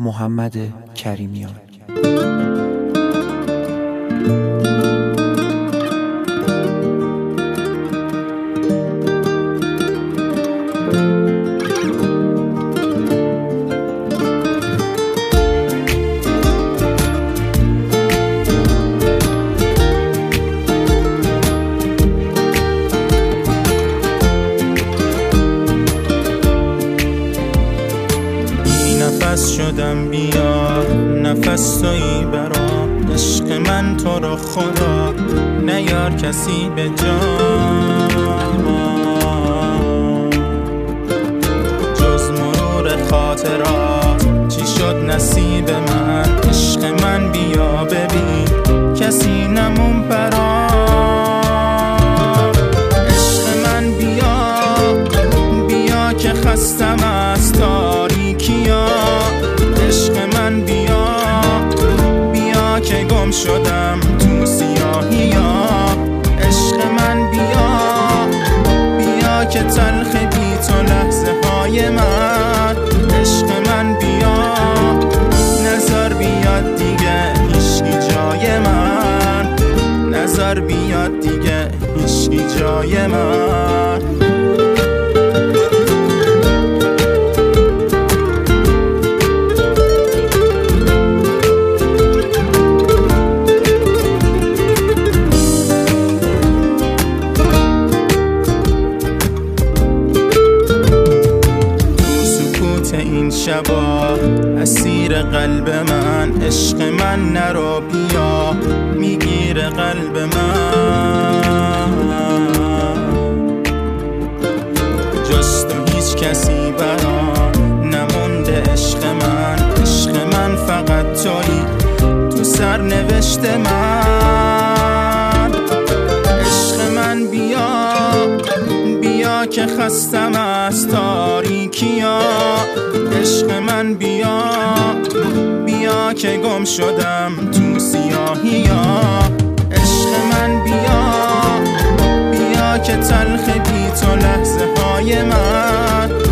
محمد کریمیان. نفس شدم بیا نفس تویی برام، عشق من تو رو خدا نیار کسی به جا، جز مرور خاطرات چی شد نصیب من، عشق من بیا ببین کسی نمون برام، عشق من بیا که خستم از تاریکیا، عشق من بیا که گم شدم تو سیاهیا، عشق من بیا که تلخ بی تو لحظه های من، عشق من بیا نظر بیاد دیگه هیچکی جای من، نظر بیاد دیگه هیچکی جای من. این شبا اسیر قلب من، عشق من نرو بیا میگیر قلب من، جز تو هیچ کسی برام نمونده، عشق من فقط تویی تو سرنوشت من، عشق من بیا که خستم از تاریکیا، عشق من بیا که گم شدم تو سیاهیا، عشق من بیا که تلخ بی تو لحظه های من،